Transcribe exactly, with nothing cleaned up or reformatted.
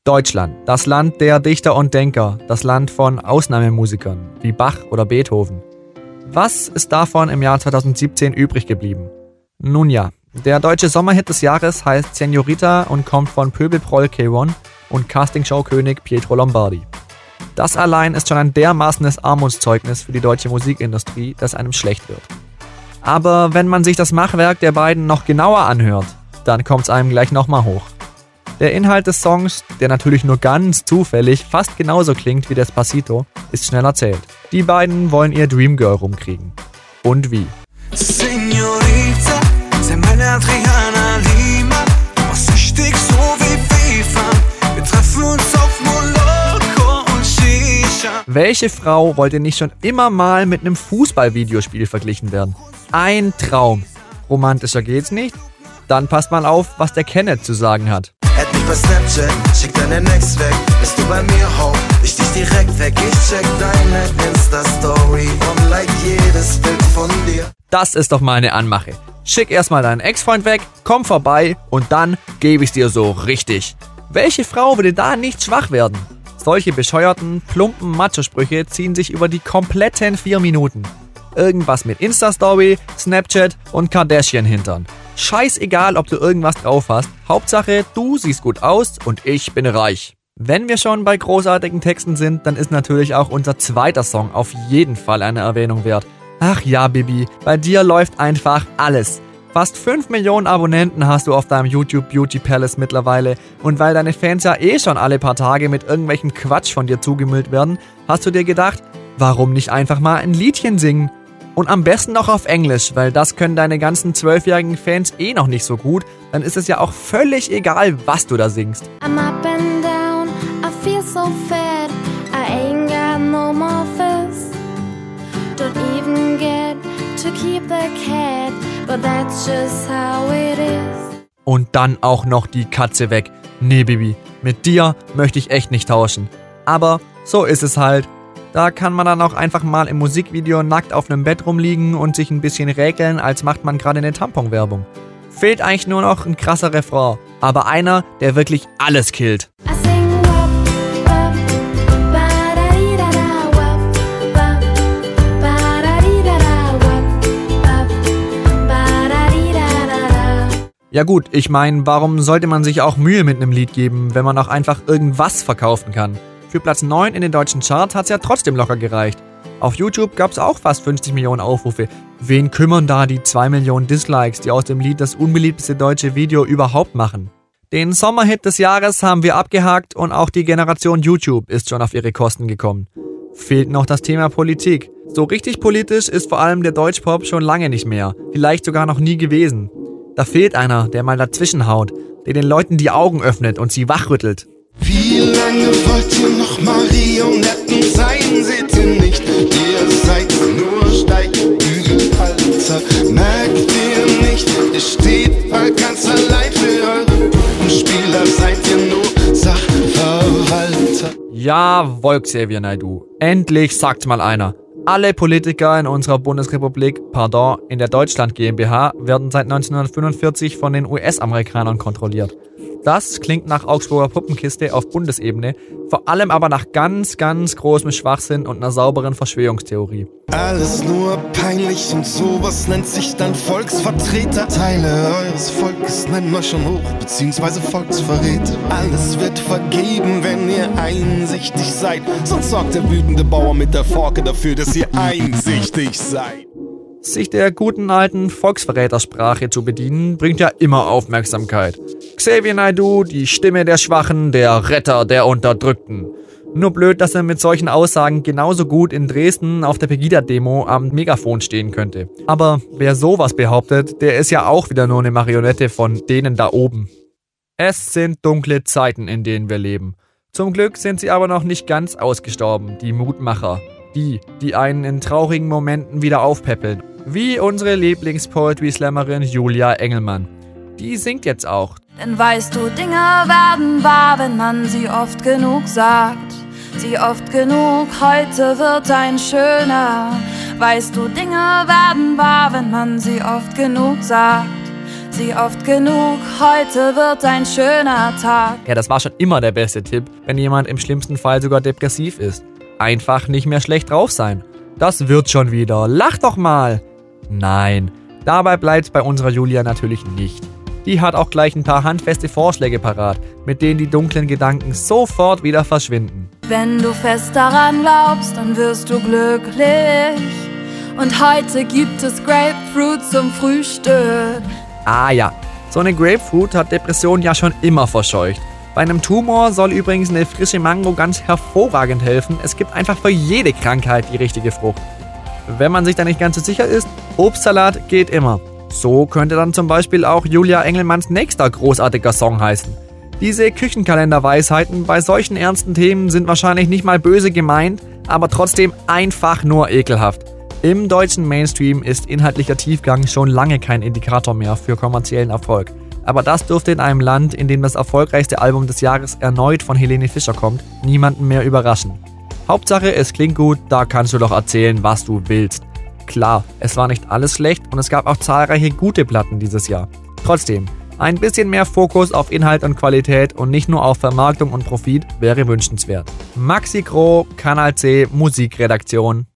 Deutschland, das Land der Dichter und Denker, das Land von Ausnahmemusikern wie Bach oder Beethoven. Was ist davon im Jahr zweitausendsiebzehn übrig geblieben? Nun ja, der deutsche Sommerhit des Jahres heißt Senorita und kommt von Pöbelproll K eins und Castingshow-König Pietro Lombardi. Das allein ist schon ein dermaßenes Armutszeugnis für die deutsche Musikindustrie, dass einem schlecht wird. Aber wenn man sich das Machwerk der beiden noch genauer anhört, dann kommt's einem gleich nochmal hoch. Der Inhalt des Songs, der natürlich nur ganz zufällig fast genauso klingt wie Despacito, ist schnell erzählt. Die beiden wollen ihr Dreamgirl rumkriegen. Und wie? Senorita, sei meine Adriana Lima, was ich dich so wie FIFA. Wir treffen uns auf Moloko und Shisha. Welche Frau wollte nicht schon immer mal mit einem Fußball-Videospiel verglichen werden? Ein Traum. Romantischer geht's nicht? Dann passt mal auf, was der Kenneth zu sagen hat. Add mich bei Snapchat, schick deine Next weg. Bist du bei mir, ho, ich dich direkt weg. Ich check deine Insta-Story und like jedes Bild von dir. Das ist doch mal eine Anmache. Schick erstmal deinen Ex-Freund weg, komm vorbei und dann gebe ich's dir so richtig. Welche Frau würde da nicht schwach werden? Solche bescheuerten, plumpen Macho-Sprüche ziehen sich über die kompletten vier Minuten. Irgendwas mit Insta-Story, Snapchat und Kardashian-Hintern. Scheißegal, ob du irgendwas drauf hast. Hauptsache, du siehst gut aus und ich bin reich. Wenn wir schon bei großartigen Texten sind, dann ist natürlich auch unser zweiter Song auf jeden Fall eine Erwähnung wert. Ach ja, Bibi, bei dir läuft einfach alles. Fast fünf Millionen Abonnenten hast du auf deinem YouTube Beauty Palace mittlerweile und weil deine Fans ja eh schon alle paar Tage mit irgendwelchem Quatsch von dir zugemüllt werden, hast du dir gedacht, warum nicht einfach mal ein Liedchen singen? Und am besten noch auf Englisch, weil das können deine ganzen zwölfjährigen Fans eh noch nicht so gut. Dann ist es ja auch völlig egal, was du da singst. I'm up and down, I feel so fat, I ain't got no more fist. Don't even get to keep the cat, but that's just how it is. Und dann auch noch die Katze weg. Nee, Bibi, mit dir möchte ich echt nicht tauschen. Aber so ist es halt. Da kann man dann auch einfach mal im Musikvideo nackt auf einem Bett rumliegen und sich ein bisschen räkeln, als macht man gerade eine Tamponwerbung. Fehlt eigentlich nur noch ein krasser Refrain, aber einer, der wirklich alles killt. I sing wop, wop, ba-da-dee-da-da, wop, wop, ba-da-dee-da-da, wop, wop, ba-da-dee-da-da-da. Ja gut, ich meine, warum sollte man sich auch Mühe mit einem Lied geben, wenn man auch einfach irgendwas verkaufen kann? Für Platz neun in den deutschen Charts hat's ja trotzdem locker gereicht. Auf YouTube gab's auch fast fünfzig Millionen Aufrufe. Wen kümmern da die zwei Millionen Dislikes, die aus dem Lied das unbeliebteste deutsche Video überhaupt machen? Den Sommerhit des Jahres haben wir abgehakt und auch die Generation YouTube ist schon auf ihre Kosten gekommen. Fehlt noch das Thema Politik. So richtig politisch ist vor allem der Deutschpop schon lange nicht mehr, vielleicht sogar noch nie gewesen. Da fehlt einer, der mal dazwischen haut, der den Leuten die Augen öffnet und sie wachrüttelt. Wie lange wollt ihr noch Marionetten sein? Seht ihr nicht, ihr seid nur Steigbügel, Alter. Merkt ihr nicht, ihr steht bald ganz allein für eure Puppenspieler. Seid ihr nur Sachverwalter? Jawohl, Xavier Naidoo. Endlich sagt mal einer. Alle Politiker in unserer Bundesrepublik, pardon, in der Deutschland GmbH, werden seit neunzehnhundertfünfundvierzig von den U S-Amerikanern kontrolliert. Das klingt nach Augsburger Puppenkiste auf Bundesebene, vor allem aber nach ganz, ganz großem Schwachsinn und einer sauberen Verschwörungstheorie. Alles nur peinlich und sowas nennt sich dann Volksvertreter. Teile eures Volkes nennen euch schon hoch, beziehungsweise Volksverräter. Alles wird vergeben, wenn ihr einsichtig seid. Sonst sorgt der wütende Bauer mit der Forke dafür, dass ihr einsichtig seid. Sich der guten alten Volksverrätersprache zu bedienen, bringt ja immer Aufmerksamkeit. Xavier Naidoo, die Stimme der Schwachen, der Retter der Unterdrückten. Nur blöd, dass er mit solchen Aussagen genauso gut in Dresden auf der Pegida-Demo am Megafon stehen könnte. Aber wer sowas behauptet, der ist ja auch wieder nur eine Marionette von denen da oben. Es sind dunkle Zeiten, in denen wir leben. Zum Glück sind sie aber noch nicht ganz ausgestorben, die Mutmacher. Die, die einen in traurigen Momenten wieder aufpäppeln. Wie unsere Lieblings-Poetry-Slammerin Julia Engelmann. Die singt jetzt auch. Denn weißt du, Dinge werden wahr, wenn man sie oft genug sagt. Sie oft genug, heute wird ein schöner. Weißt du, Dinge werden wahr, wenn man sie oft genug sagt. sie oft genug, heute wird ein schöner Tag. Ja, das war schon immer der beste Tipp, wenn jemand im schlimmsten Fall sogar depressiv ist. Einfach nicht mehr schlecht drauf sein. Das wird schon wieder. Lach doch mal. Nein, dabei bleibt's bei unserer Julia natürlich nicht. Die hat auch gleich ein paar handfeste Vorschläge parat, mit denen die dunklen Gedanken sofort wieder verschwinden. Wenn du fest daran glaubst, dann wirst du glücklich. Und heute gibt es Grapefruit zum Frühstück. Ah ja, so eine Grapefruit hat Depressionen ja schon immer verscheucht. Bei einem Tumor soll übrigens eine frische Mango ganz hervorragend helfen. Es gibt einfach für jede Krankheit die richtige Frucht. Wenn man sich da nicht ganz so sicher ist, Obstsalat geht immer. So könnte dann zum Beispiel auch Julia Engelmanns nächster großartiger Song heißen. Diese Küchenkalender-Weisheiten bei solchen ernsten Themen sind wahrscheinlich nicht mal böse gemeint, aber trotzdem einfach nur ekelhaft. Im deutschen Mainstream ist inhaltlicher Tiefgang schon lange kein Indikator mehr für kommerziellen Erfolg. Aber das dürfte in einem Land, in dem das erfolgreichste Album des Jahres erneut von Helene Fischer kommt, niemanden mehr überraschen. Hauptsache, es klingt gut, da kannst du doch erzählen, was du willst. Klar, es war nicht alles schlecht und es gab auch zahlreiche gute Platten dieses Jahr. Trotzdem, ein bisschen mehr Fokus auf Inhalt und Qualität und nicht nur auf Vermarktung und Profit wäre wünschenswert. Maxi Groh, Kanal C, Musikredaktion.